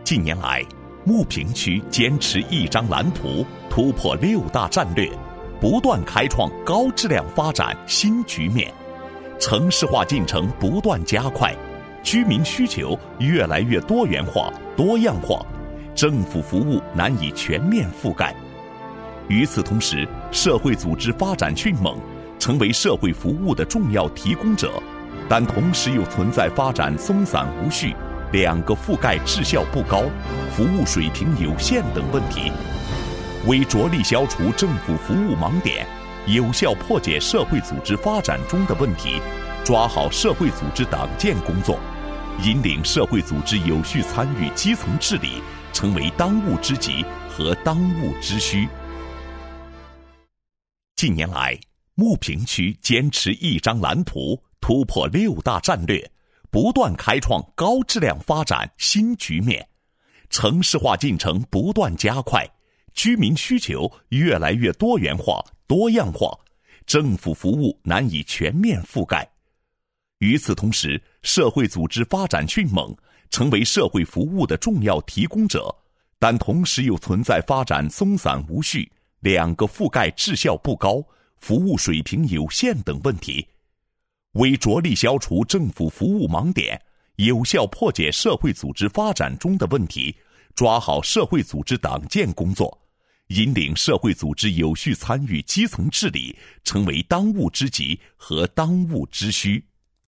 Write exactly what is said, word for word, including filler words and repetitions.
近年来，牟平区坚持一张蓝图，突破六大战略，不断开创高质量发展新局面，城市化进程不断加快，居民需求越来越多元化、多样化，政府服务难以全面覆盖。与此同时，社会组织发展迅猛，成为社会服务的重要提供者，但同时又存在发展松散无序、两个覆盖质效不高、服务水平有限等问题。为着力消除政府服务盲点，有效破解社会组织发展中的问题，抓好社会组织党建工作，引领社会组织有序参与基层治理，成为当务之急和当务之需。近年来，牟平区坚持一张蓝图，突破六大战略，不断开创高质量发展新局面，城市化进程不断加快，居民需求越来越多元化、多样化，政府服务难以全面覆盖。与此同时，社会组织发展迅猛，成为社会服务的重要提供者，但同时又存在发展松散无序、两个覆盖质效不高、服务水平有限等问题。为着力消除政府服务盲点，有效破解社会组织发展中的问题，抓好社会组织党建工作，引领社会组织有序参与基层治理，成为当务之急和当务之需。